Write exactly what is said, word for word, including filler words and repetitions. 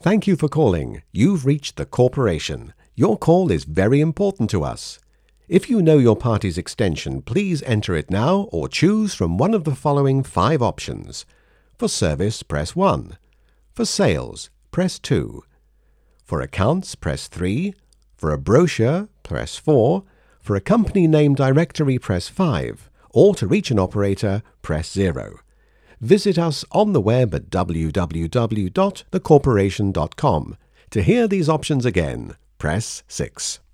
Thank you for calling. You've reached the corporation. Your call is very important to us. If you know your party's extension, please enter it now or choose from one of the following five options. For service, press one. For sales, press two. For accounts, press three. For a brochure, press four. For a company name directory, press five. Or to reach an operator, press zero. Visit us on the web at w w w dot the corporation dot com. To hear these options again, press six.